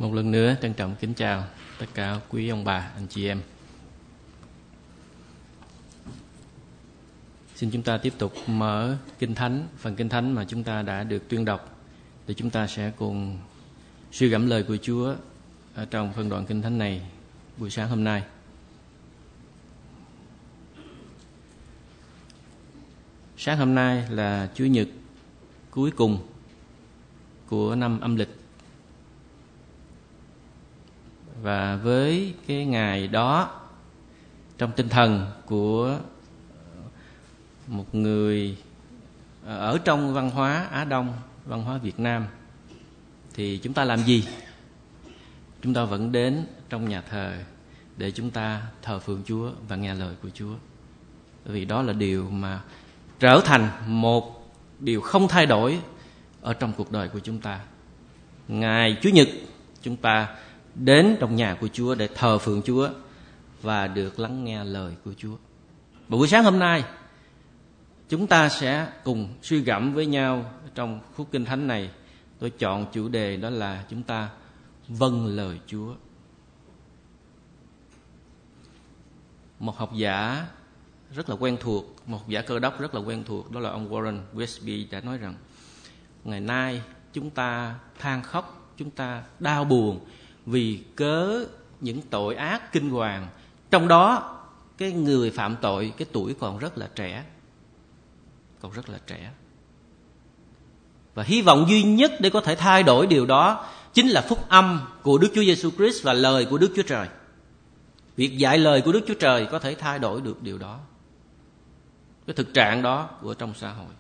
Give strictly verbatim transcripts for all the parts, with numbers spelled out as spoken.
Một lần nữa trân trọng kính chào tất cả quý ông bà, anh chị em. Xin chúng ta tiếp tục mở Kinh Thánh, phần Kinh Thánh mà chúng ta đã được tuyên đọc, để chúng ta sẽ cùng suy gẫm lời của Chúa ở trong phân đoạn Kinh Thánh này buổi sáng hôm nay. Sáng hôm nay là Chủ nhật cuối cùng của năm âm lịch. Và với cái ngày đó, trong tinh thần của một người ở trong văn hóa Á Đông, văn hóa Việt Nam, thì chúng ta làm gì? Chúng ta vẫn đến trong nhà thờ để chúng ta thờ phượng Chúa và nghe lời của Chúa. Bởi vì đó là điều mà trở thành một điều không thay đổi ở trong cuộc đời của chúng ta. Ngày Chủ nhật chúng ta đến trong nhà của Chúa để thờ phượng Chúa và được lắng nghe lời của Chúa. Và buổi sáng hôm nay chúng ta sẽ cùng suy gẫm với nhau trong khúc Kinh Thánh này. Tôi chọn chủ đề đó là chúng ta vâng lời Chúa. Một học giả rất là quen thuộc, một học giả Cơ Đốc rất là quen thuộc, đó là ông Warren Wiersbe đã nói rằng: ngày nay chúng ta than khóc, chúng ta đau buồn vì cớ những tội ác kinh hoàng, trong đó cái người phạm tội cái tuổi còn rất là trẻ, còn rất là trẻ. Và hy vọng duy nhất để có thể thay đổi điều đó chính là phúc âm của Đức Chúa Giêsu Christ và lời của Đức Chúa Trời. Việc dạy lời của Đức Chúa Trời có thể thay đổi được điều đó, cái thực trạng đó của trong xã hội.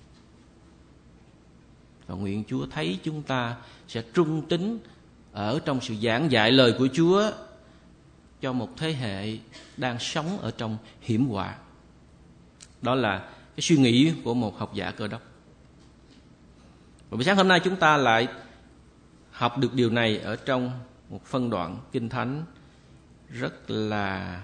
Và nguyện Chúa thấy chúng ta sẽ trung tín ở trong sự giảng dạy lời của Chúa cho một thế hệ đang sống ở trong hiểm họa. Đó là cái suy nghĩ của một học giả Cơ Đốc. Và buổi sáng hôm nay chúng ta lại học được điều này ở trong một phân đoạn Kinh Thánh rất là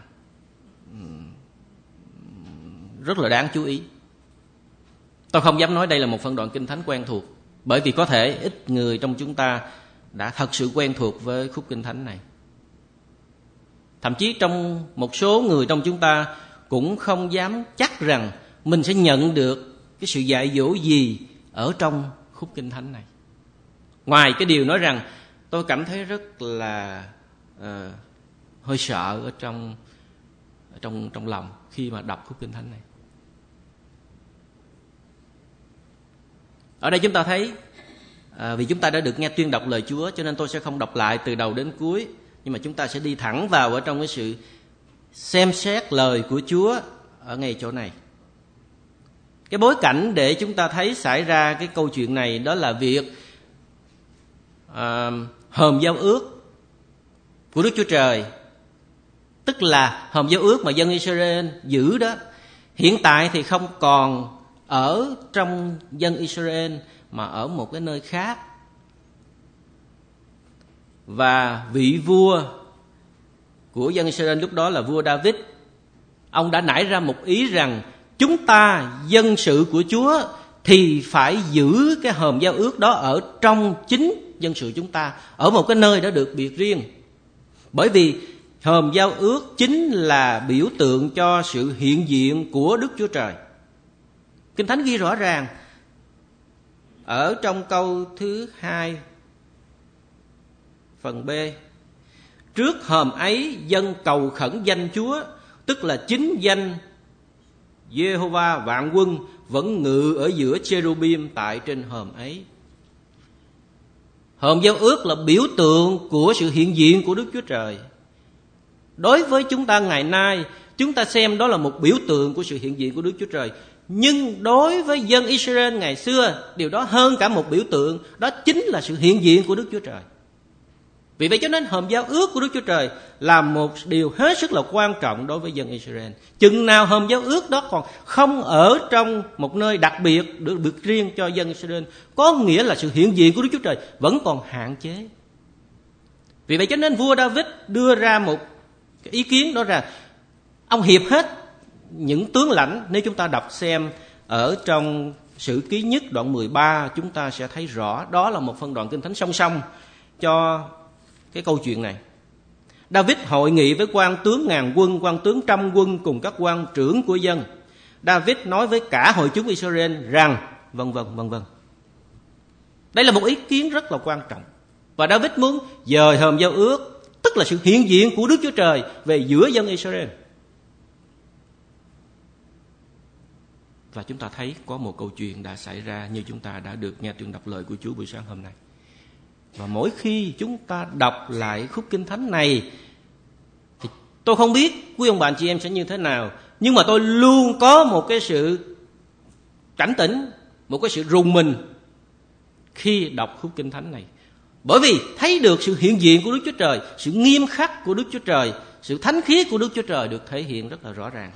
rất là đáng chú ý. Tôi không dám nói đây là một phân đoạn Kinh Thánh quen thuộc, bởi vì có thể ít người trong chúng ta đã thật sự quen thuộc với khúc Kinh Thánh này. Thậm chí trong một số người trong chúng ta cũng không dám chắc rằng mình sẽ nhận được cái sự dạy dỗ gì ở trong khúc Kinh Thánh này. Ngoài cái điều nói rằng tôi cảm thấy rất là uh, hơi sợ ở trong, trong, trong lòng khi mà đọc khúc Kinh Thánh này. Ở đây chúng ta thấy, à, vì chúng ta đã được nghe tuyên đọc lời Chúa, cho nên tôi sẽ không đọc lại từ đầu đến cuối, nhưng mà chúng ta sẽ đi thẳng vào ở trong cái sự xem xét lời của Chúa ở ngay chỗ này. Cái bối cảnh để chúng ta thấy xảy ra cái câu chuyện này đó là việc à, hòm giao ước của Đức Chúa Trời, tức là hòm giao ước mà dân Israel giữ đó, hiện tại thì không còn ở trong dân Israel mà ở một cái nơi khác. Và vị vua của dân Israel lúc đó là vua David, ông đã nảy ra một ý rằng chúng ta dân sự của Chúa thì phải giữ cái hòm giao ước đó ở trong chính dân sự chúng ta, ở một cái nơi đã được biệt riêng. Bởi vì hòm giao ước chính là biểu tượng cho sự hiện diện của Đức Chúa Trời. Kinh Thánh ghi rõ ràng ở trong câu thứ hai phần B: trước hòm ấy dân cầu khẩn danh Chúa, tức là chính danh Giê-hô-va vạn quân vẫn ngự ở giữa cherubim tại trên hòm ấy. Hòm giao ước là biểu tượng của sự hiện diện của Đức Chúa Trời. Đối với chúng ta ngày nay, chúng ta xem đó là một biểu tượng của sự hiện diện của Đức Chúa Trời. Nhưng đối với dân Israel ngày xưa, điều đó hơn cả một biểu tượng, đó chính là sự hiện diện của Đức Chúa Trời. Vì vậy cho nên hòm giao ước của Đức Chúa Trời là một điều hết sức là quan trọng đối với dân Israel. Chừng nào hòm giao ước đó còn không ở trong một nơi đặc biệt được biệt riêng cho dân Israel, có nghĩa là sự hiện diện của Đức Chúa Trời vẫn còn hạn chế. Vì vậy cho nên vua David đưa ra một cái ý kiến, đó là ông hiệp hết những tướng lãnh. Nếu chúng ta đọc xem ở trong Sử Ký Nhất đoạn mười ba, chúng ta sẽ thấy rõ đó là một phân đoạn Kinh Thánh song song cho cái câu chuyện này. David hội nghị với quan tướng ngàn quân, quan tướng trăm quân cùng các quan trưởng của dân. David nói với cả hội chúng Israel rằng vân vân vân vân. Đây là một ý kiến rất là quan trọng. Và David muốn dời hòm giao ước, tức là sự hiện diện của Đức Chúa Trời về giữa dân Israel. Và chúng ta thấy có một câu chuyện đã xảy ra như chúng ta đã được nghe tuyên đọc lời của Chúa buổi sáng hôm nay. Và mỗi khi chúng ta đọc lại khúc Kinh Thánh này, thì tôi không biết quý ông bà anh chị em sẽ như thế nào, nhưng mà tôi luôn có một cái sự cảnh tỉnh, một cái sự rùng mình khi đọc khúc Kinh Thánh này. Bởi vì thấy được sự hiện diện của Đức Chúa Trời, sự nghiêm khắc của Đức Chúa Trời, sự thánh khiết của Đức Chúa Trời được thể hiện rất là rõ ràng.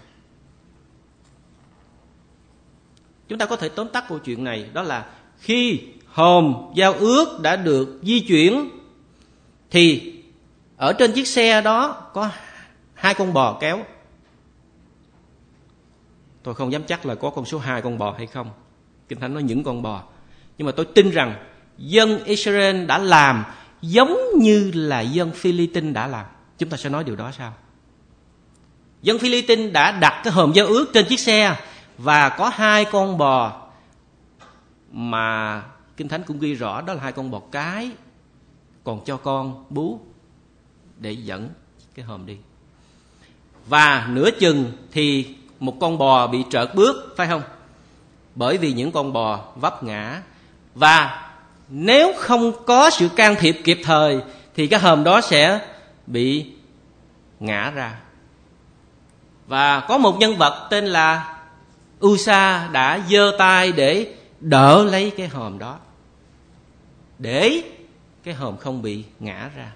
Chúng ta có thể tóm tắt câu chuyện này, đó là khi hòm giao ước đã được di chuyển, thì ở trên chiếc xe đó có hai con bò kéo. Tôi không dám chắc là có con số hai con bò hay không, Kinh Thánh nói những con bò. Nhưng mà tôi tin rằng dân Israel đã làm giống như là dân Phi-li-tinh đã làm. Chúng ta sẽ nói điều đó sao? Dân Phi-li-tinh đã đặt cái hòm giao ước trên chiếc xe, và có hai con bò mà Kinh Thánh cũng ghi rõ đó là hai con bò cái, còn cho con bú để dẫn cái hòm đi. Và nửa chừng thì một con bò bị trợt bước, phải không? Bởi vì những con bò vấp ngã. Và nếu không có sự can thiệp kịp thời thì cái hòm đó sẽ bị ngã ra. Và có một nhân vật tên là Usa đã giơ tay để đỡ lấy cái hòm đó, để cái hòm không bị ngã ra.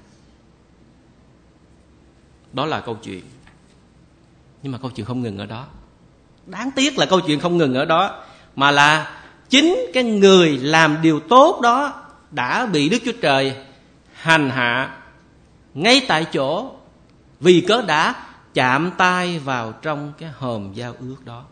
Đó là câu chuyện. Nhưng mà câu chuyện không ngừng ở đó. Đáng tiếc là câu chuyện không ngừng ở đó, mà là chính cái người làm điều tốt đó đã bị Đức Chúa Trời hành hạ ngay tại chỗ, vì cớ đã chạm tay vào trong cái hòm giao ước đó.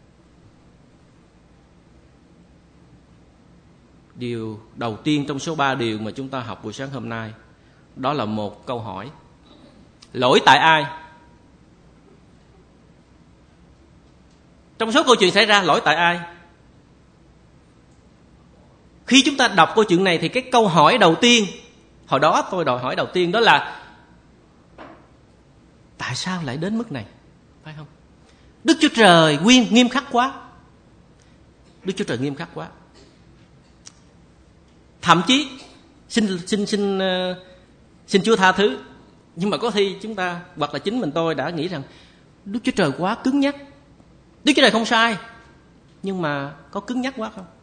Điều đầu tiên trong số ba điều mà chúng ta học buổi sáng hôm nay, đó là một câu hỏi: lỗi tại ai? Trong số câu chuyện xảy ra, lỗi tại ai? Khi chúng ta đọc câu chuyện này thì cái câu hỏi đầu tiên, hồi đó tôi đòi hỏi đầu tiên đó là tại sao lại đến mức này, phải không? Đức Chúa Trời nghiêm, nghiêm khắc quá. Đức Chúa Trời nghiêm khắc quá. Thậm chí xin xin xin uh, xin Chúa tha thứ, nhưng mà có khi chúng ta hoặc là chính mình tôi đã nghĩ rằng Đức Chúa Trời quá cứng nhắc. Đức Chúa Trời không sai, nhưng mà có cứng nhắc quá không?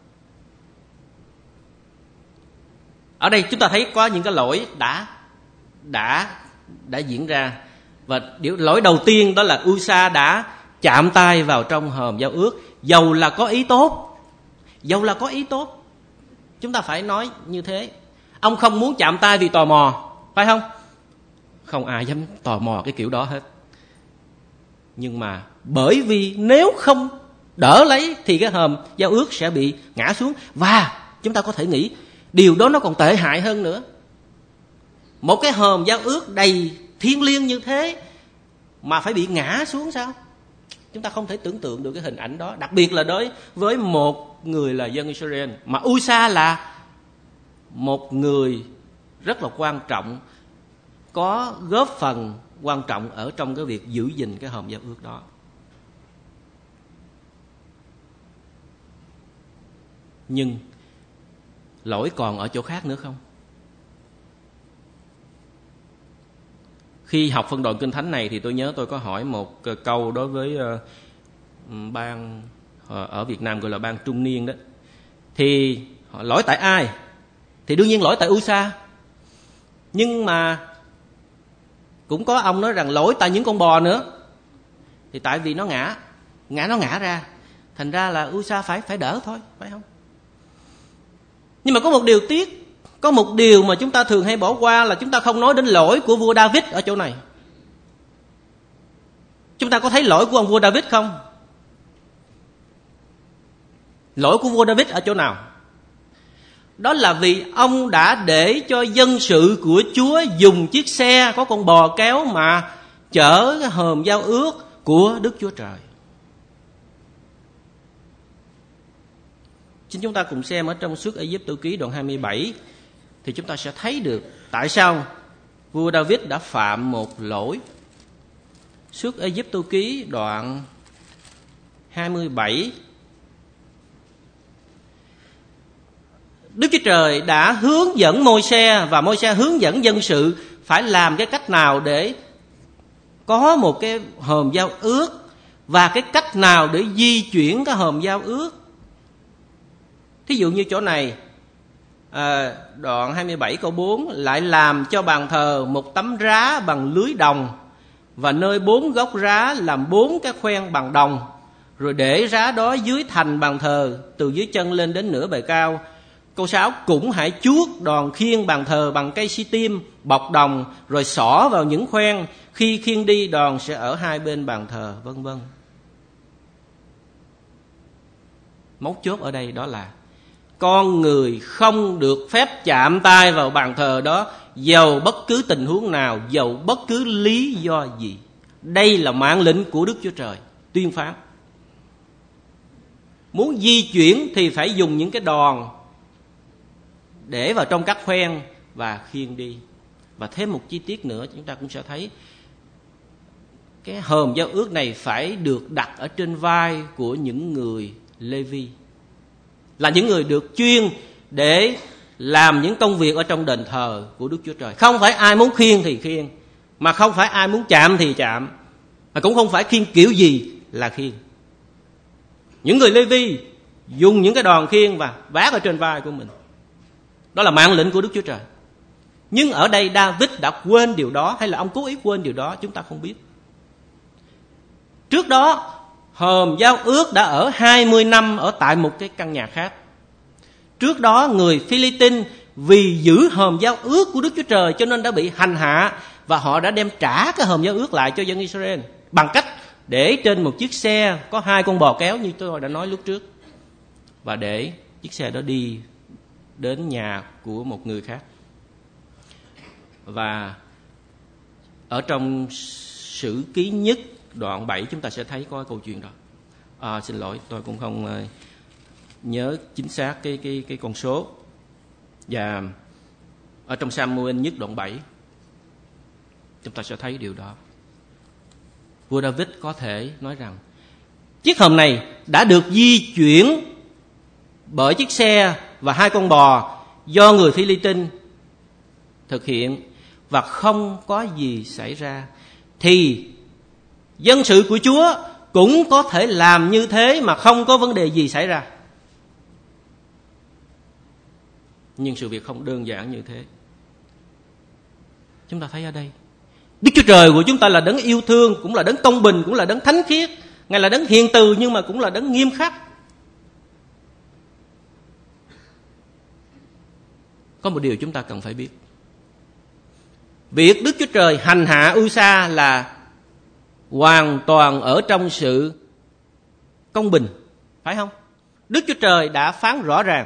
Ở đây chúng ta thấy có những cái lỗi đã đã đã diễn ra. Và điều lỗi đầu tiên đó là Usa đã chạm tay vào trong hòm giao ước, dầu là có ý tốt, dầu là có ý tốt. Chúng ta phải nói như thế. Ông không muốn chạm tay vì tò mò, phải không? Không ai dám tò mò cái kiểu đó hết. Nhưng mà bởi vì nếu không đỡ lấy thì cái hòm giao ước sẽ bị ngã xuống. Và chúng ta có thể nghĩ điều đó nó còn tệ hại hơn nữa. Một cái hòm giao ước đầy thiêng liêng như thế mà phải bị ngã xuống sao? Chúng ta không thể tưởng tượng được cái hình ảnh đó. Đặc biệt là đối với một người là dân Israel, mà Usa là một người rất là quan trọng, có góp phần quan trọng ở trong cái việc giữ gìn cái hòm giao ước đó. Nhưng lỗi còn ở chỗ khác nữa không? Khi học phân đoạn Kinh Thánh này thì tôi nhớ tôi có hỏi một câu đối với uh, ban uh, ở Việt Nam gọi là ban trung niên đó. Thì lỗi tại ai? Thì đương nhiên lỗi tại Usa. Nhưng mà cũng có ông nói rằng lỗi tại những con bò nữa. Thì tại vì nó ngã, ngã nó ngã ra, thành ra là Usa phải phải đỡ thôi, phải không? Nhưng mà có một điều tiếc, có một điều mà chúng ta thường hay bỏ qua là chúng ta không nói đến lỗi của vua David ở chỗ này. Chúng ta có thấy lỗi của ông vua David không? Lỗi của vua David ở chỗ nào? Đó là vì ông đã để cho dân sự của Chúa dùng chiếc xe có con bò kéo mà chở cái hòm giao ước của Đức Chúa Trời. Xin chúng ta cùng xem ở trong Xuất Ê-díp-tô ký đoạn hai mươi bảy, thì chúng ta sẽ thấy được tại sao vua David đã phạm một lỗi. Xuất Ê-díp-tô ký đoạn hai mươi bảy. Đức Chúa Trời đã hướng dẫn Môi-se, và Môi-se hướng dẫn dân sự phải làm cái cách nào để có một cái hòm giao ước, và cái cách nào để di chuyển cái hòm giao ước. Thí dụ như chỗ này, à, đoạn hai mươi bảy câu bốn, lại làm cho bàn thờ một tấm rá bằng lưới đồng, và nơi bốn gốc rá làm bốn cái khoen bằng đồng, rồi để rá đó dưới thành bàn thờ từ dưới chân lên đến nửa bề cao. Câu sáu, cũng hãy chuốt đòn khiên bàn thờ bằng cây si tim bọc đồng, rồi xỏ vào những khoen, khi khiêng đi đòn sẽ ở hai bên bàn thờ, vân vân. Mấu chốt ở đây đó là con người không được phép chạm tay vào bàn thờ đó, dầu bất cứ tình huống nào, dầu bất cứ lý do gì. Đây là mạng lệnh của Đức Chúa Trời tuyên phán. Muốn di chuyển thì phải dùng những cái đòn để vào trong các khoen và khiêng đi. Và thêm một chi tiết nữa, chúng ta cũng sẽ thấy cái hòm giao ước này phải được đặt ở trên vai của những người Lê-vi, là những người được chuyên để làm những công việc ở trong đền thờ của Đức Chúa Trời. Không phải ai muốn khiêng thì khiêng, mà không phải ai muốn chạm thì chạm, mà cũng không phải khiêng kiểu gì là khiêng. Những người Lê-vi dùng những cái đòn khiêng và vác ở trên vai của mình. Đó là mạng lệnh của Đức Chúa Trời. Nhưng ở đây David đã quên điều đó, hay là ông cố ý quên điều đó, chúng ta không biết. Trước đó, hòm giao ước đã ở hai mươi năm ở tại một cái căn nhà khác. Trước đó, người Phi-li-tin vì giữ hòm giao ước của Đức Chúa Trời cho nên đã bị hành hạ, và họ đã đem trả cái hòm giao ước lại cho dân Israel bằng cách để trên một chiếc xe có hai con bò kéo như tôi đã nói lúc trước, và để chiếc xe đó đi đến nhà của một người khác. Và ở trong Sử Ký Nhất đoạn bảy chúng ta sẽ thấy có câu chuyện đó. À, xin lỗi, tôi cũng không uh, nhớ chính xác cái cái cái con số. Và ở trong Sa-mu-ên Nhất đoạn bảy chúng ta sẽ thấy điều đó. Vua David có thể nói rằng chiếc hòm này đã được di chuyển bởi chiếc xe và hai con bò do người Phi-li-tin thực hiện, và không có gì xảy ra, thì dân sự của Chúa cũng có thể làm như thế mà không có vấn đề gì xảy ra. Nhưng sự việc không đơn giản như thế. Chúng ta thấy ở đây, Đức Chúa Trời của chúng ta là đấng yêu thương, cũng là đấng công bình, cũng là đấng thánh khiết. Ngài là đấng hiền từ, nhưng mà cũng là đấng nghiêm khắc. Có một điều chúng ta cần phải biết. Việc Đức Chúa Trời hành hạ U-sa là hoàn toàn ở trong sự công bình, phải không? Đức Chúa Trời đã phán rõ ràng.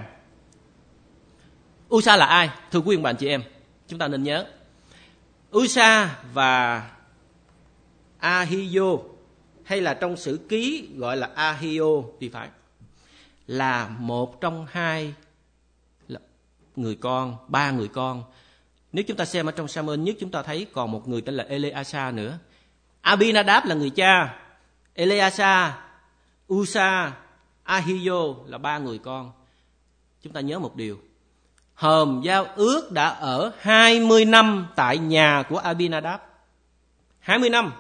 U-sa là ai? Thưa quý ông bạn chị em, chúng ta nên nhớ, U-sa và A-hi-yo, hay là trong Sử Ký gọi là A-hi-ô thì phải, là một trong hai người con, ba người con. Nếu chúng ta xem ở trong Sa-mu-ên Nhất, chúng ta thấy còn một người tên là Ele-asa nữa. Abinadab là người cha, Ele-asa, U-sa, A-hi-yo là ba người con. Chúng ta nhớ một điều, hòm giao ước đã ở hai mươi năm tại nhà của Abinadab. hai mươi năm.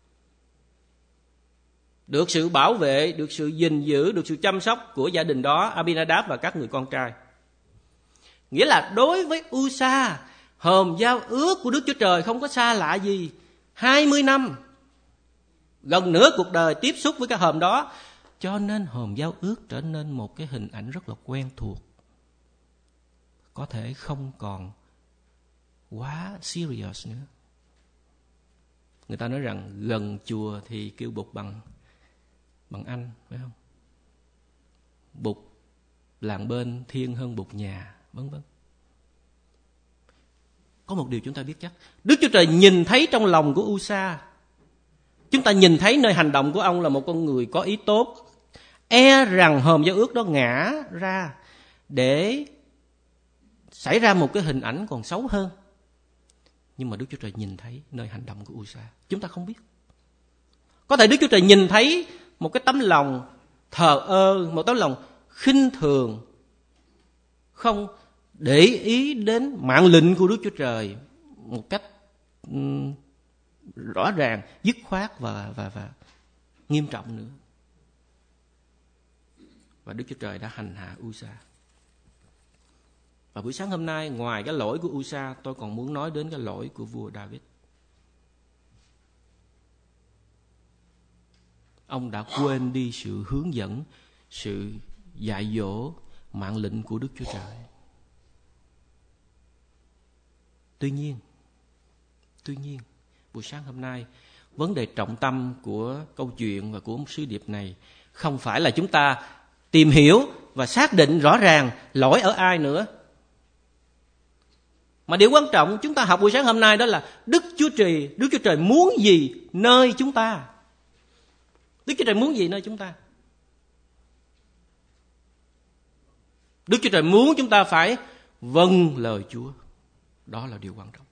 Được sự bảo vệ, được sự gìn giữ, được sự chăm sóc của gia đình đó, Abinadab và các người con trai. Nghĩa là đối với U-sa, hòm giao ước của Đức Chúa Trời không có xa lạ gì. hai mươi năm, gần nửa cuộc đời tiếp xúc với cái hòm đó, cho nên hòm giao ước trở nên một cái hình ảnh rất là quen thuộc. Có thể không còn quá serious nữa. Người ta nói rằng gần chùa thì kêu bụt bằng bằng anh, phải không? Bụt làng bên thiên hơn bụt nhà, vân vân. Có một điều chúng ta biết chắc, Đức Chúa Trời nhìn thấy trong lòng của Usa. Chúng ta nhìn thấy nơi hành động của ông là một con người có ý tốt, e rằng hòm giao ước đó ngã ra để xảy ra một cái hình ảnh còn xấu hơn. Nhưng mà Đức Chúa Trời nhìn thấy nơi hành động của Usa. Chúng ta không biết. Có thể Đức Chúa Trời nhìn thấy một cái tấm lòng thờ ơ, một tấm lòng khinh thường, không để ý đến mạng lệnh của Đức Chúa Trời một cách um, rõ ràng, dứt khoát và, và, và nghiêm trọng nữa. Và Đức Chúa Trời đã hành hạ Usa. Và buổi sáng hôm nay, ngoài cái lỗi của Usa, tôi còn muốn nói đến cái lỗi của vua David. Ông đã quên đi sự hướng dẫn, sự dạy dỗ, mạng lệnh của Đức Chúa Trời. Tuy nhiên, tuy nhiên, buổi sáng hôm nay, vấn đề trọng tâm của câu chuyện và của sứ điệp này không phải là chúng ta tìm hiểu và xác định rõ ràng lỗi ở ai nữa. Mà điều quan trọng chúng ta học buổi sáng hôm nay đó là Đức Chúa Trời, Đức Chúa Trời muốn gì nơi chúng ta? Đức Chúa Trời muốn gì nơi chúng ta? Đức Chúa Trời muốn chúng ta phải vâng lời Chúa. Đó là điều quan trọng.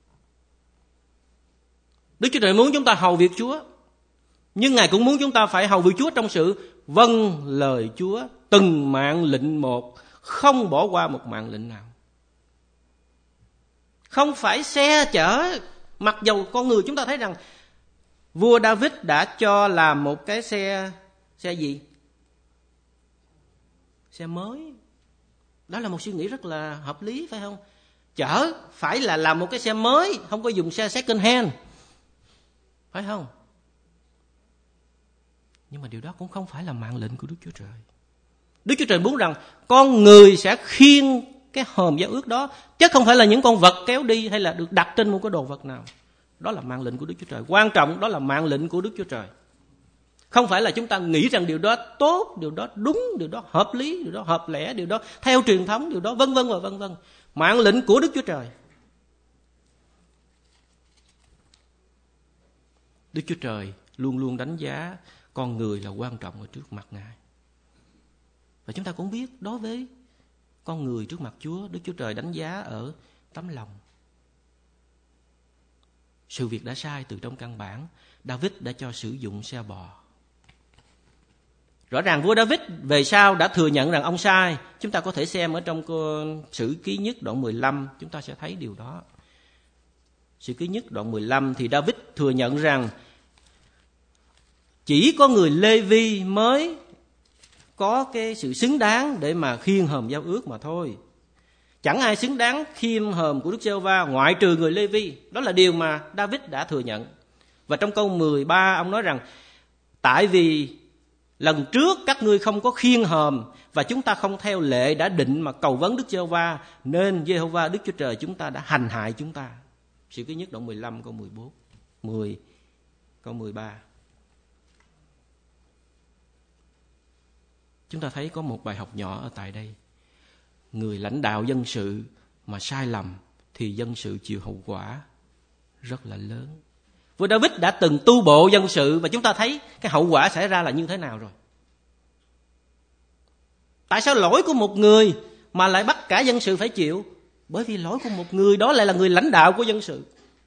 Đức Chúa Trời muốn chúng ta hầu việc Chúa, nhưng Ngài cũng muốn chúng ta phải hầu việc Chúa trong sự vâng lời Chúa, từng mạng lệnh một, không bỏ qua một mạng lệnh nào. Không phải xe chở. Mặc dầu con người chúng ta thấy rằng vua David đã cho làm một cái xe, xe gì? Xe mới. Đó là một suy nghĩ rất là hợp lý, phải không? Chở phải là làm một cái xe mới, không có dùng xe second hand, phải không? Nhưng mà điều đó cũng không phải là mạng lệnh của Đức Chúa Trời. Đức Chúa Trời muốn rằng con người sẽ khiêng cái hòm giao ước đó, chứ không phải là những con vật kéo đi hay là được đặt trên một cái đồ vật nào. Đó là mạng lệnh của Đức Chúa Trời. Quan trọng đó là mạng lệnh của Đức Chúa Trời. Không phải là chúng ta nghĩ rằng điều đó tốt, điều đó đúng, điều đó hợp lý, điều đó hợp lẽ, điều đó theo truyền thống, điều đó vân vân và vân vân. Mạng lệnh của Đức Chúa Trời. Đức Chúa Trời luôn luôn đánh giá con người là quan trọng ở trước mặt Ngài. Và chúng ta cũng biết đối với con người trước mặt Chúa, Đức Chúa Trời đánh giá ở tấm lòng. Sự việc đã sai từ trong căn bản. David đã cho sử dụng xe bò. Rõ ràng vua David về sau đã thừa nhận rằng ông sai. Chúng ta có thể xem ở trong Sử Ký Nhất đoạn mười lăm, chúng ta sẽ thấy điều đó. Sử Ký Nhất đoạn mười lăm thì David thừa nhận rằng chỉ có người Lê-vi mới có cái sự xứng đáng để mà khiêng hòm giao ước mà thôi. Chẳng ai xứng đáng khiêng hòm của Đức Giê-hô-va ngoại trừ người Lê-vi. Đó là điều mà David đã thừa nhận. Và trong câu mười ba ông nói rằng tại vì lần trước các ngươi không có khiêng hòm và chúng ta không theo lệ đã định mà cầu vấn Đức Giê-hô-va, nên Giê-hô-va Đức Chúa Trời chúng ta đã hành hại chúng ta. Sử Ký Nhất đoạn mười lăm câu mười bốn, mười, câu mười ba. Chúng ta thấy có một bài học nhỏ ở tại đây. Người lãnh đạo dân sự mà sai lầm thì dân sự chịu hậu quả rất là lớn. Vua David đã từng tu bộ dân sự và chúng ta thấy cái hậu quả xảy ra là như thế nào rồi. Tại sao lỗi của một người mà lại bắt cả dân sự phải chịu? Bởi vì lỗi của một người đó lại là người lãnh đạo của dân sự.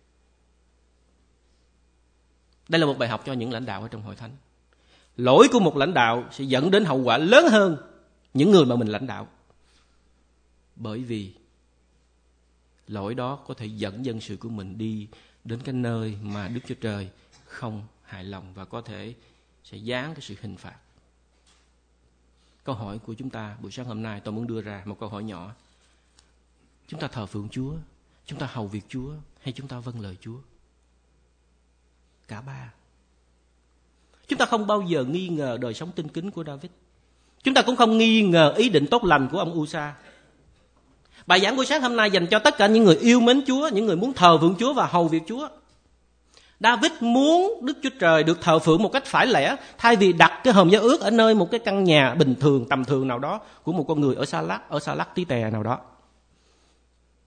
Đây là một bài học cho những lãnh đạo ở trong hội thánh. Lỗi của một lãnh đạo sẽ dẫn đến hậu quả lớn hơn những người mà mình lãnh đạo. Bởi vì lỗi đó có thể dẫn dân sự của mình đi đến cái nơi mà Đức Chúa Trời không hài lòng và có thể sẽ giáng cái sự hình phạt. Câu hỏi của chúng ta buổi sáng hôm nay tôi muốn đưa ra một câu hỏi nhỏ. Chúng ta thờ phượng Chúa, chúng ta hầu việc Chúa hay chúng ta vâng lời Chúa? Cả ba. Chúng ta không bao giờ nghi ngờ đời sống tinh kính của David. Chúng ta cũng không nghi ngờ ý định tốt lành của ông Usa. Bài giảng buổi sáng hôm nay dành cho tất cả những người yêu mến Chúa, những người muốn thờ phượng Chúa và hầu việc Chúa. David muốn Đức Chúa Trời được thờ phượng một cách phải lẽ, thay vì đặt cái hòm giao ước ở nơi một cái căn nhà bình thường, tầm thường nào đó của một con người ở Sa Lắc, ở Sa Lắc tí tè nào đó.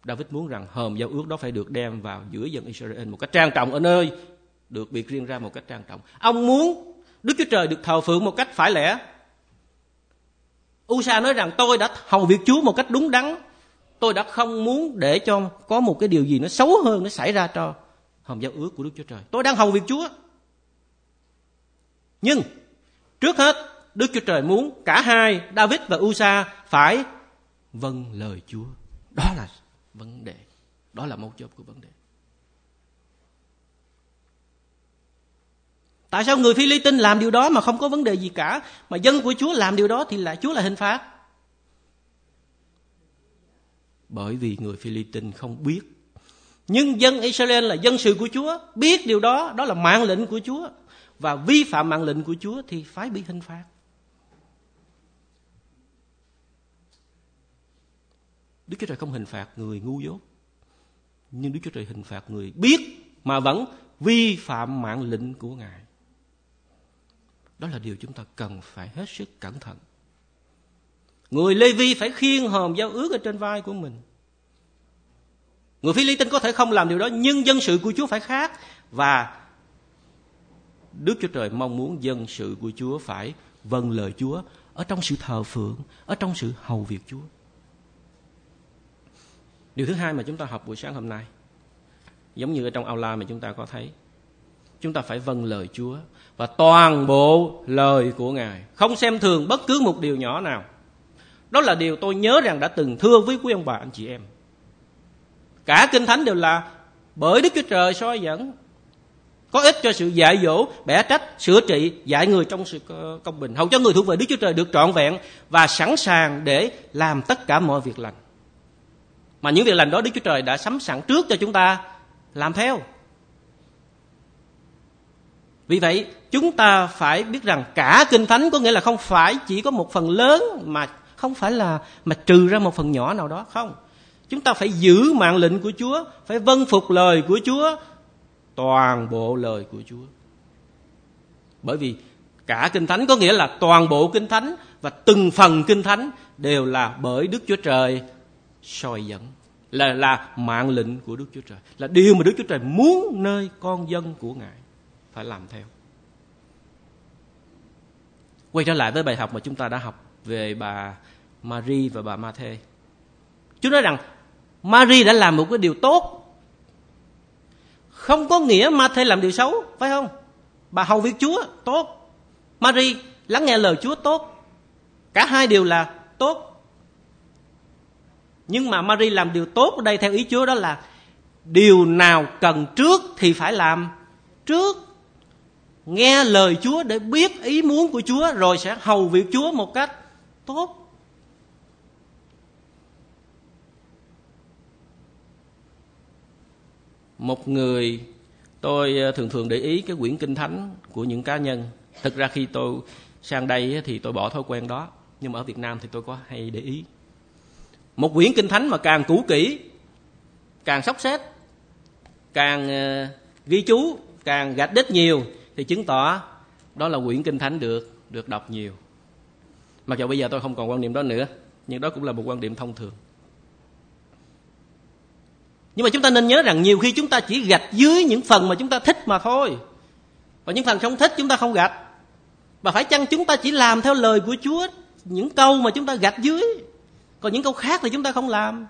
David muốn rằng hòm giao ước đó phải được đem vào giữa dân Israel một cách trang trọng ở nơi được biệt riêng ra một cách trang trọng. Ông muốn Đức Chúa Trời được thờ phượng một cách phải lẽ. Usa nói rằng tôi đã hầu việc Chúa một cách đúng đắn. Tôi đã không muốn để cho có một cái điều gì nó xấu hơn nó xảy ra cho hòm giao ước của Đức Chúa Trời. Tôi đang hầu việc Chúa. Nhưng trước hết Đức Chúa Trời muốn cả hai, David và Usa, phải vâng lời Chúa. Đó là vấn đề. Đó là mấu chốt của vấn đề. Tại sao người Phi-li-tinh làm điều đó mà không có vấn đề gì cả, mà dân của Chúa làm điều đó thì là Chúa là hình phạt? Bởi vì người Phi-li-tinh không biết. Nhưng dân Israel là dân sự của Chúa, biết điều đó, đó là mạng lệnh của Chúa. Và vi phạm mạng lệnh của Chúa thì phải bị hình phạt. Đức Chúa Trời không hình phạt người ngu dốt, nhưng Đức Chúa Trời hình phạt người biết mà vẫn vi phạm mạng lệnh của Ngài. Đó là điều chúng ta cần phải hết sức cẩn thận. Người Lê-vi phải khiêng hòm giao ước ở trên vai của mình. Người Phi-li-tinh có thể không làm điều đó, nhưng dân sự của Chúa phải khác. Và Đức Chúa Trời mong muốn dân sự của Chúa phải vâng lời Chúa ở trong sự thờ phượng, ở trong sự hầu việc Chúa. Điều thứ hai mà chúng ta học buổi sáng hôm nay, giống như ở trong outline mà chúng ta có thấy, chúng ta phải vâng lời Chúa và toàn bộ lời của Ngài, không xem thường bất cứ một điều nhỏ nào. Đó là điều tôi nhớ rằng đã từng thưa với quý ông bà anh chị em. Cả Kinh Thánh đều là bởi Đức Chúa Trời soi dẫn, có ích cho sự dạy dỗ, bẻ trách, sửa trị, dạy người trong sự công bình, hầu cho người thuộc về Đức Chúa Trời được trọn vẹn và sẵn sàng để làm tất cả mọi việc lành. Mà những việc lành đó Đức Chúa Trời đã sắm sẵn trước cho chúng ta làm theo. Vì vậy chúng ta phải biết rằng cả Kinh Thánh có nghĩa là không phải chỉ có một phần lớn, mà không phải là mà trừ ra một phần nhỏ nào đó, không. Chúng ta phải giữ mạng lệnh của Chúa, phải vâng phục lời của Chúa, toàn bộ lời của Chúa. Bởi vì cả Kinh Thánh có nghĩa là toàn bộ Kinh Thánh, và từng phần Kinh Thánh đều là bởi Đức Chúa Trời soi dẫn, là, là mạng lệnh của Đức Chúa Trời, là điều mà Đức Chúa Trời muốn nơi con dân của Ngài phải làm theo. Quay trở lại với bài học mà chúng ta đã học về bà Mary và bà Ma-thê. Chúa nói rằng Mary đã làm một cái điều tốt, không có nghĩa Ma-thê làm điều xấu, phải không? Bà hầu việc Chúa tốt, Mary lắng nghe lời Chúa tốt, cả hai đều là tốt. Nhưng mà Mary làm điều tốt ở đây theo ý Chúa, đó là điều nào cần trước thì phải làm trước. Nghe lời Chúa để biết ý muốn của Chúa, rồi sẽ hầu việc Chúa một cách tốt. Một người, tôi thường thường để ý cái quyển Kinh Thánh của những cá nhân. Thực ra khi tôi sang đây thì tôi bỏ thói quen đó, nhưng mà ở Việt Nam thì tôi có hay để ý. Một quyển Kinh Thánh mà càng cũ kỹ, càng xốc xếp, càng ghi chú, càng gạch đích nhiều, thì chứng tỏ đó là quyển Kinh Thánh được được đọc nhiều. Mặc dù bây giờ tôi không còn quan niệm đó nữa, nhưng đó cũng là một quan điểm thông thường. Nhưng mà chúng ta nên nhớ rằng nhiều khi chúng ta chỉ gạch dưới những phần mà chúng ta thích mà thôi, và những phần không thích chúng ta không gạch. Và phải chăng chúng ta chỉ làm theo lời của Chúa những câu mà chúng ta gạch dưới, còn những câu khác thì chúng ta không làm?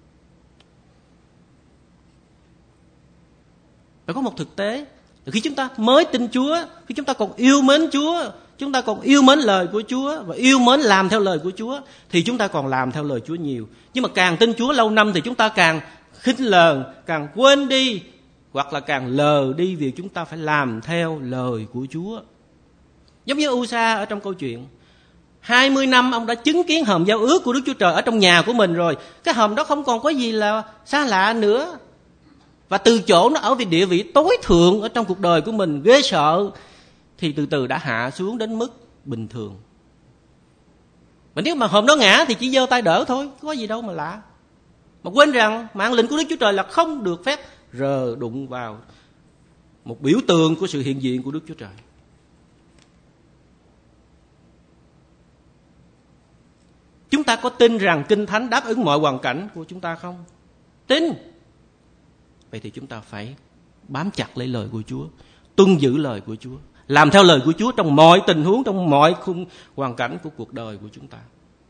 Phải có một thực tế. Khi chúng ta mới tin Chúa, khi chúng ta còn yêu mến Chúa, chúng ta còn yêu mến lời của Chúa và yêu mến làm theo lời của Chúa, thì chúng ta còn làm theo lời Chúa nhiều. Nhưng mà càng tin Chúa lâu năm thì chúng ta càng khinh lờn, càng quên đi, hoặc là càng lờ đi việc chúng ta phải làm theo lời của Chúa. Giống như Usa ở trong câu chuyện, hai mươi năm ông đã chứng kiến hòm giao ước của Đức Chúa Trời ở trong nhà của mình rồi. Cái hòm đó không còn có gì là xa lạ nữa. Và từ chỗ nó ở vị địa vị tối thượng ở trong cuộc đời của mình, ghê sợ, thì từ từ đã hạ xuống đến mức bình thường. Mà nếu mà hòm đó ngã thì chỉ giơ tay đỡ thôi, có gì đâu mà lạ. Mà quên rằng mạng lệnh của Đức Chúa Trời là không được phép rờ đụng vào một biểu tượng của sự hiện diện của Đức Chúa Trời. Chúng ta có tin rằng Kinh Thánh đáp ứng mọi hoàn cảnh của chúng ta không? Tin. Vậy thì chúng ta phải bám chặt lấy lời của Chúa, tuân giữ lời của Chúa, làm theo lời của Chúa trong mọi tình huống, trong mọi khung hoàn cảnh của cuộc đời của chúng ta.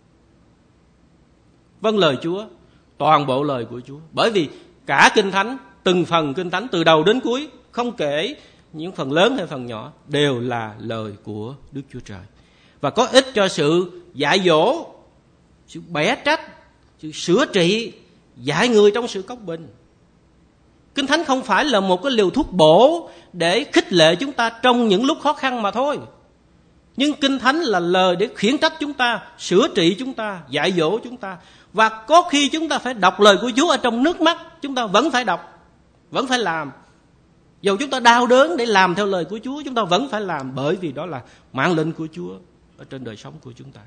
Vâng lời Chúa, toàn bộ lời của Chúa. Bởi vì cả Kinh Thánh, từng phần Kinh Thánh từ đầu đến cuối, không kể những phần lớn hay phần nhỏ, đều là lời của Đức Chúa Trời. Và có ích cho sự dạy dỗ, sự bẻ trách, sự sửa trị, dạy người trong sự công bình. Kinh Thánh không phải là một cái liều thuốc bổ để khích lệ chúng ta trong những lúc khó khăn mà thôi. Nhưng Kinh Thánh là lời để khiển trách chúng ta, sửa trị chúng ta, dạy dỗ chúng ta. Và có khi chúng ta phải đọc lời của Chúa ở trong nước mắt, chúng ta vẫn phải đọc, vẫn phải làm. Dù chúng ta đau đớn để làm theo lời của Chúa, chúng ta vẫn phải làm, bởi vì đó là mạng lệnh của Chúa ở trên đời sống của chúng ta.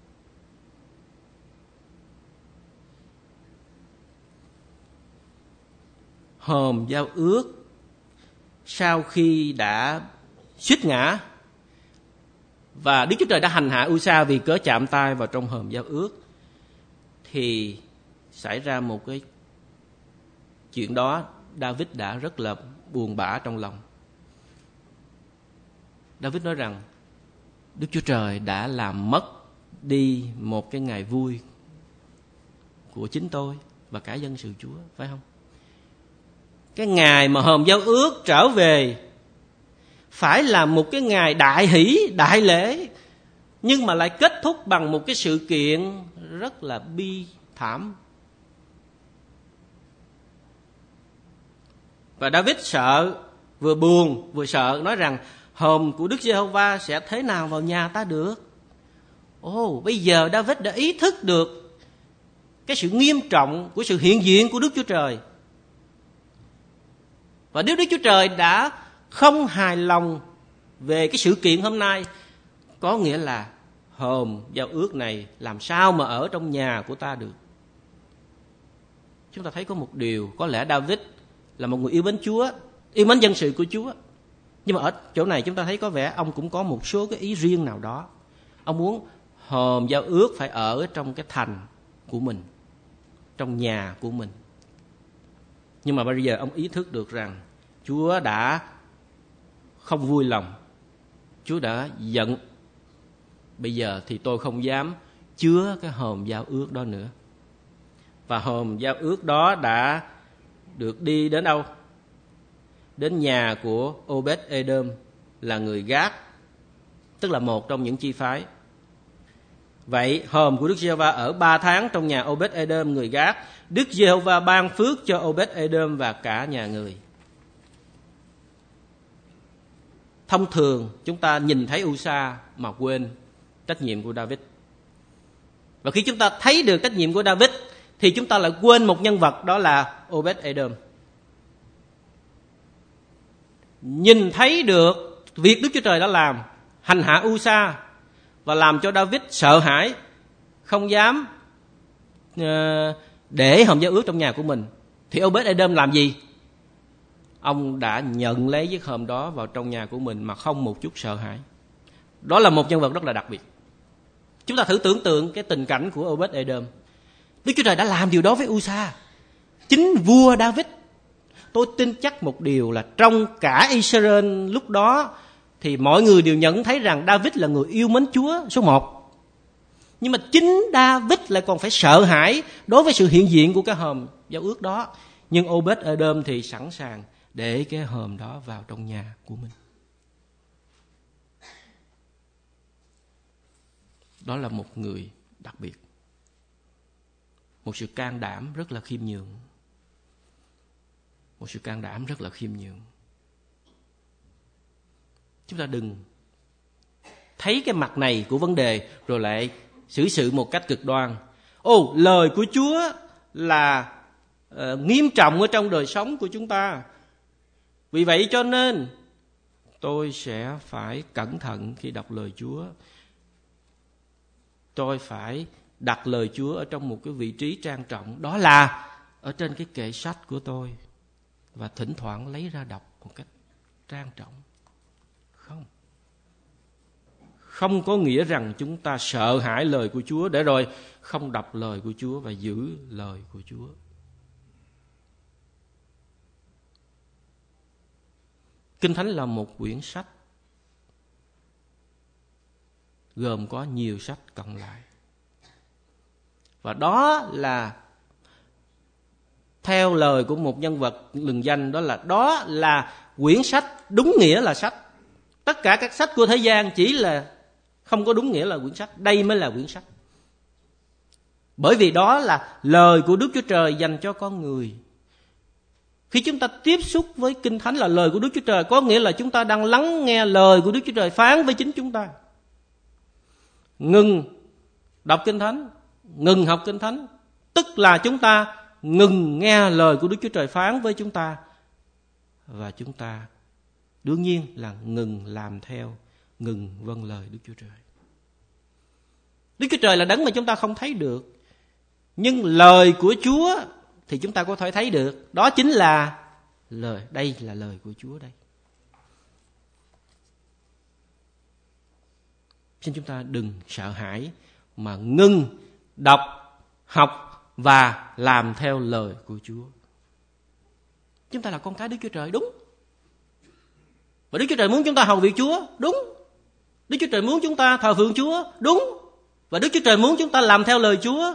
Hòm giao ước sau khi đã suýt ngã và Đức Chúa Trời đã hành hạ U-sa vì cớ chạm tay vào trong hòm giao ước, thì xảy ra một cái chuyện đó. David đã rất là buồn bã trong lòng. David nói rằng Đức Chúa Trời đã làm mất đi một cái ngày vui của chính tôi và cả dân sự Chúa, phải không? Cái ngày mà hòm giao ước trở về phải là một cái ngày đại hỷ, đại lễ, nhưng mà lại kết thúc bằng một cái sự kiện rất là bi thảm. Và David sợ, vừa buồn vừa sợ, nói rằng hòm của Đức Giê-hô-va sẽ thế nào vào nhà ta được. Ồ, oh, bây giờ David đã ý thức được cái sự nghiêm trọng của sự hiện diện của Đức Chúa Trời. Và nếu Đức Chúa Trời đã không hài lòng về cái sự kiện hôm nay, có nghĩa là hòm giao ước này làm sao mà ở trong nhà của ta được. Chúng ta thấy có một điều, có lẽ David là một người yêu mến Chúa, yêu mến dân sự của Chúa. Nhưng mà ở chỗ này chúng ta thấy có vẻ ông cũng có một số cái ý riêng nào đó. Ông muốn hòm giao ước phải ở trong cái thành của mình, trong nhà của mình. Nhưng mà bây giờ ông ý thức được rằng Chúa đã không vui lòng, Chúa đã giận. Bây giờ thì tôi không dám chứa cái hòm giao ước đó nữa. Và hòm giao ước đó đã được đi đến đâu? Đến nhà của Obed-Edom, là người Gát, tức là một trong những chi phái. Vậy hòm của Đức Giê-hô-va ở ba tháng trong nhà Obed-Edom người Gát. Đức Giê-hô-va ban phước cho Obed-Edom và cả nhà người. Thông thường chúng ta nhìn thấy U-sa mà quên trách nhiệm của David. Và khi chúng ta thấy được trách nhiệm của David thì chúng ta lại quên một nhân vật, đó là Obed-Edom. Nhìn thấy được việc Đức Chúa Trời đã làm, hành hạ U-sa và làm cho David sợ hãi, không dám uh, để hòm giao ước trong nhà của mình, thì Obed-Edom làm gì? Ông đã nhận lấy chiếc hòm đó vào trong nhà của mình mà không một chút sợ hãi. Đó là một nhân vật rất là đặc biệt. Chúng ta thử tưởng tượng cái tình cảnh của Obed-Edom. Đức Chúa Trời đã làm điều đó với U-sa, chính vua David. Tôi tin chắc một điều là trong cả Israel lúc đó thì mọi người đều nhận thấy rằng David là người yêu mến Chúa số một. Nhưng mà chính David lại còn phải sợ hãi đối với sự hiện diện của cái hòm giao ước đó. Nhưng Obed-Edom thì sẵn sàng để cái hòm đó vào trong nhà của mình. Đó là một người đặc biệt, một sự can đảm rất là khiêm nhường. Một sự can đảm rất là khiêm nhường. Chúng ta đừng thấy cái mặt này của vấn đề rồi lại xử sự một cách cực đoan. Ồ, lời của Chúa là uh, nghiêm trọng ở trong đời sống của chúng ta. Vì vậy cho nên tôi sẽ phải cẩn thận khi đọc lời Chúa. Tôi phải đặt lời Chúa ở trong một cái vị trí trang trọng, đó là ở trên cái kệ sách của tôi, và thỉnh thoảng lấy ra đọc một cách trang trọng. Không. Không có nghĩa rằng chúng ta sợ hãi lời của Chúa để rồi không đọc lời của Chúa và giữ lời của Chúa. Kinh Thánh là một quyển sách gồm có nhiều sách cộng lại. Và đó là theo lời của một nhân vật lừng danh, đó là đó là quyển sách đúng nghĩa là sách. Tất cả các sách của thế gian chỉ là không có đúng nghĩa là quyển sách. Đây mới là quyển sách. Bởi vì đó là lời của Đức Chúa Trời dành cho con người. Khi chúng ta tiếp xúc với Kinh Thánh là lời của Đức Chúa Trời, có nghĩa là chúng ta đang lắng nghe lời của Đức Chúa Trời phán với chính chúng ta. Ngừng đọc Kinh Thánh, ngừng học Kinh Thánh, tức là chúng ta ngừng nghe lời của Đức Chúa Trời phán với chúng ta. Và chúng ta đương nhiên là ngừng làm theo, ngừng vâng lời Đức Chúa Trời. Đức Chúa Trời là đấng mà chúng ta không thấy được, nhưng lời của Chúa thì chúng ta có thể thấy được. Đó chính là lời, đây là lời của Chúa đây. Xin chúng ta đừng sợ hãi mà ngừng đọc, học và làm theo lời của Chúa. Chúng ta là con cái Đức Chúa Trời, đúng. Và Đức Chúa Trời muốn chúng ta hầu việc Chúa, đúng. Đức Chúa Trời muốn chúng ta thờ phượng Chúa, đúng. Và Đức Chúa Trời muốn chúng ta làm theo lời Chúa,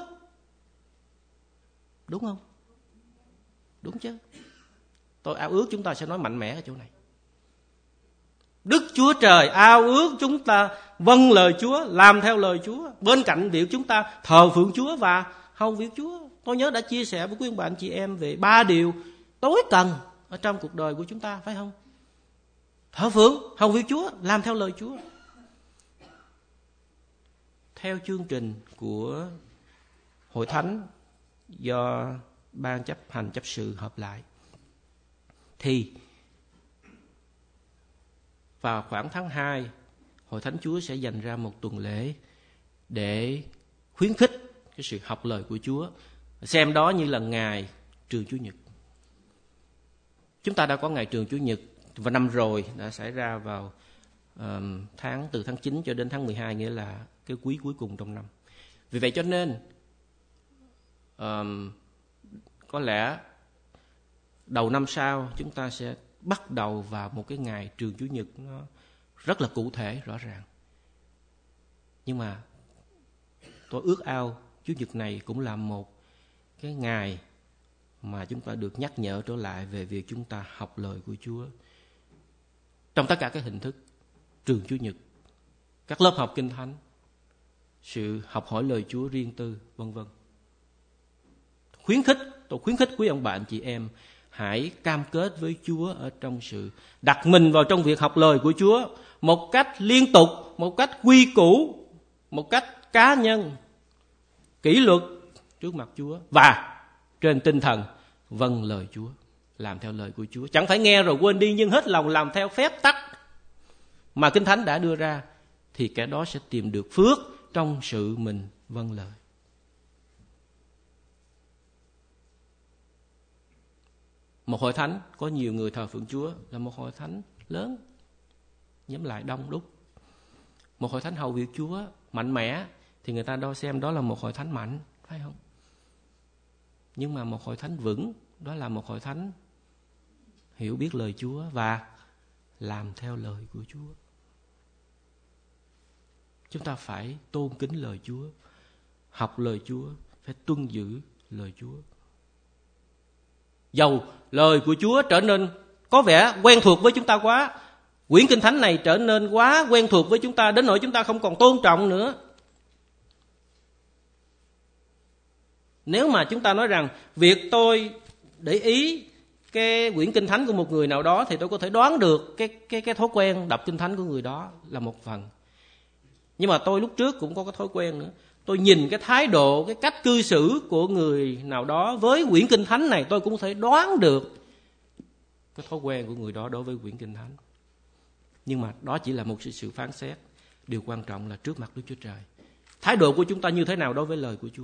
đúng không? Đúng chứ. Tôi ao ước chúng ta sẽ nói mạnh mẽ ở chỗ này. Đức Chúa Trời ao ước chúng ta vâng lời Chúa, làm theo lời Chúa, bên cạnh việc chúng ta thờ phượng Chúa và hầu việc Chúa. Tôi nhớ đã chia sẻ với quý ông bạn chị em về ba điều tối cần ở trong cuộc đời của chúng ta, phải không? Thờ phượng, hầu việc Chúa, làm theo lời Chúa. Theo chương trình của Hội Thánh do Ban chấp hành chấp sự họp lại, thì vào khoảng tháng hai, Hội Thánh Chúa sẽ dành ra một tuần lễ để khuyến khích cái sự học lời của Chúa, xem đó như là ngày trường Chủ nhật. Chúng ta đã có ngày trường Chủ nhật và năm rồi đã xảy ra vào um, tháng từ tháng chín cho đến tháng mười hai, nghĩa là cái quý cuối cùng trong năm. Vì vậy cho nên um, có lẽ đầu năm sau chúng ta sẽ bắt đầu vào một cái ngày trường Chủ nhật nó rất là cụ thể, rõ ràng. Nhưng mà tôi ước ao Chủ nhật này cũng là một cái ngày mà chúng ta được nhắc nhở trở lại về việc chúng ta học lời của Chúa trong tất cả các hình thức: trường Chủ nhật, các lớp học Kinh Thánh, sự học hỏi lời Chúa riêng tư, vân vân. Khuyến khích, tôi khuyến khích quý ông bạn chị em hãy cam kết với Chúa ở trong sự đặt mình vào trong việc học lời của Chúa một cách liên tục, một cách quy củ, một cách cá nhân, kỷ luật trước mặt Chúa, và trên tinh thần vâng lời Chúa, làm theo lời của Chúa. Chẳng phải nghe rồi quên đi, nhưng hết lòng làm theo phép tắc mà Kinh Thánh đã đưa ra, thì kẻ đó sẽ tìm được phước trong sự mình vâng lời. Một hội thánh có nhiều người thờ phượng Chúa là một hội thánh lớn, nhóm lại đông đúc. Một hội thánh hầu việc Chúa mạnh mẽ thì người ta đo xem đó là một hội thánh mạnh, phải không? Nhưng mà một hội thánh vững, đó là một hội thánh hiểu biết lời Chúa và làm theo lời của Chúa. Chúng ta phải tôn kính lời Chúa, học lời Chúa, phải tuân giữ lời Chúa. Dầu lời của Chúa trở nên có vẻ quen thuộc với chúng ta quá, quyển Kinh Thánh này trở nên quá quen thuộc với chúng ta đến nỗi chúng ta không còn tôn trọng nữa. Nếu mà chúng ta nói rằng việc tôi để ý cái quyển Kinh Thánh của một người nào đó thì tôi có thể đoán được cái cái cái thói quen đọc Kinh Thánh của người đó là một phần. Nhưng mà tôi lúc trước cũng có cái thói quen nữa. Tôi nhìn cái thái độ, cái cách cư xử của người nào đó với quyển Kinh Thánh này, tôi cũng có thể đoán được cái thói quen của người đó đối với quyển Kinh Thánh. Nhưng mà đó chỉ là một sự phán xét. Điều quan trọng là trước mặt Đức Chúa Trời, thái độ của chúng ta như thế nào đối với lời của Chúa.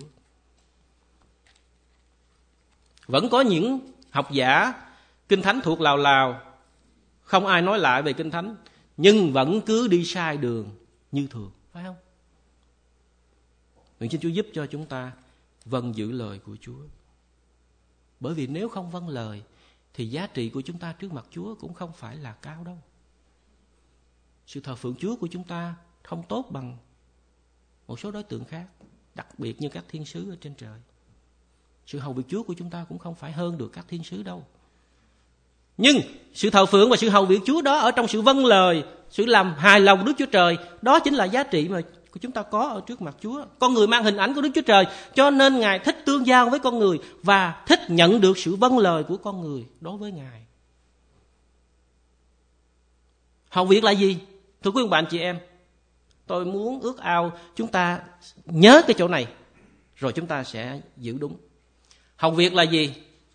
Vẫn có những học giả Kinh Thánh thuộc lào lào, không ai nói lại về Kinh Thánh, nhưng vẫn cứ đi sai đường như thường, phải không? Nguyện xin Chúa giúp cho chúng ta vâng giữ lời của Chúa. Bởi vì nếu không vâng lời thì giá trị của chúng ta trước mặt Chúa cũng không phải là cao đâu. Sự thờ phượng Chúa của chúng ta không tốt bằng một số đối tượng khác, đặc biệt như các thiên sứ ở trên trời. Sự hầu việc Chúa của chúng ta cũng không phải hơn được các thiên sứ đâu. Nhưng sự thờ phượng và sự hầu việc Chúa đó ở trong sự vâng lời, sự làm hài lòng Đức Chúa Trời, đó chính là giá trị mà của chúng ta có ở trước mặt Chúa. Con người mang hình ảnh của Đức Chúa Trời, cho nên Ngài thích tương giao với con người và thích nhận được sự vâng lời của con người đối với Ngài. Hầu việc là gì? Thưa quý ông bạn chị em, tôi muốn ước ao chúng ta nhớ cái chỗ này, rồi chúng ta sẽ giữ đúng. Hầu việc là gì?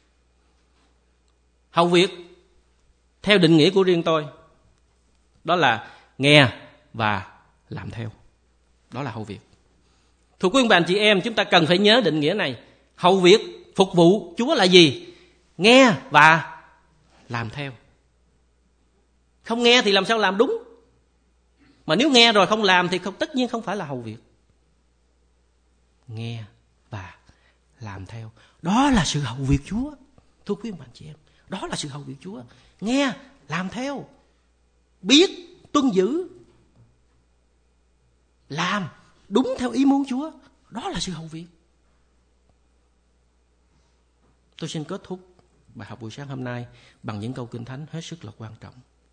Hầu việc theo định nghĩa của riêng tôi, đó là nghe và làm theo. Đó là hầu việc. Thưa quý ông bà chị em, chúng ta cần phải nhớ định nghĩa này. Hầu việc phục vụ Chúa là gì? Nghe và làm theo. Không nghe thì làm sao làm đúng? Mà nếu nghe rồi không làm thì không, tất nhiên không phải là hầu việc. Nghe và làm theo, đó là sự hầu việc Chúa. Thưa quý ông bà chị em, đó là sự hầu việc Chúa. Nghe, làm theo, biết, tuân giữ, làm đúng theo ý muốn Chúa, đó là sự hầu việc. Tôi xin kết thúc bài học buổi sáng hôm nay bằng những câu Kinh Thánh hết sức là quan trọng.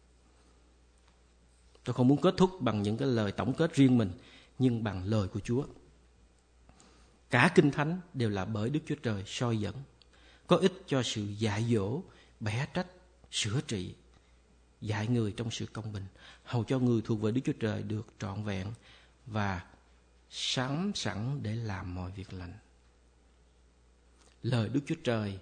Tôi không muốn kết thúc bằng những cái lời tổng kết riêng mình, nhưng bằng lời của Chúa. Cả Kinh Thánh đều là bởi Đức Chúa Trời soi dẫn, có ích cho sự dạy dỗ, bẻ trách, sửa trị, dạy người trong sự công bình, hầu cho người thuộc về Đức Chúa Trời được trọn vẹn và sẵn sẵn để làm mọi việc lành. Lời Đức Chúa Trời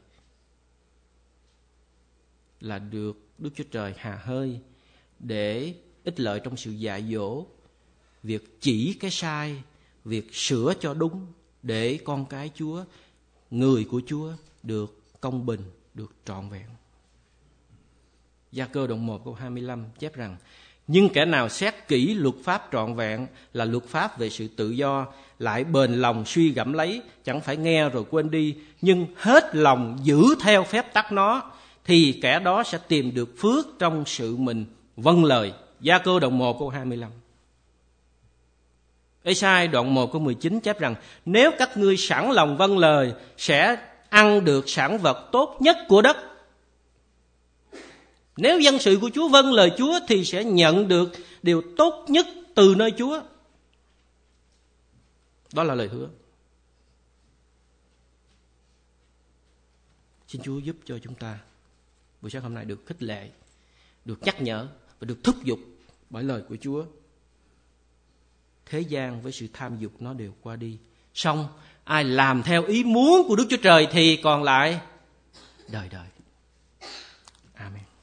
là được Đức Chúa Trời hà hơi để ích lợi trong sự dạy dỗ, việc chỉ cái sai, việc sửa cho đúng, để con cái Chúa, người của Chúa được công bình, được trọn vẹn. Gia-cơ đoạn một câu hai mươi lăm chép rằng: nhưng kẻ nào xét kỹ luật pháp trọn vẹn, là luật pháp về sự tự do, lại bền lòng suy gẫm lấy, chẳng phải nghe rồi quên đi, nhưng hết lòng giữ theo phép tắc nó, thì kẻ đó sẽ tìm được phước trong sự mình vâng lời. Gia-cơ đoạn một câu hai mươi lăm. Ê-sai đoạn một câu mười chín chép rằng: nếu các ngươi sẵn lòng vâng lời, sẽ ăn được sản vật tốt nhất của đất. Nếu dân sự của Chúa vâng lời Chúa thì sẽ nhận được điều tốt nhất từ nơi Chúa. Đó là lời hứa. Xin Chúa giúp cho chúng ta buổi sáng hôm nay được khích lệ, được nhắc nhở và được thúc giục bởi lời của Chúa. Thế gian với sự tham dục nó đều qua đi, song ai làm theo ý muốn của Đức Chúa Trời thì còn lại đời đời. Amen.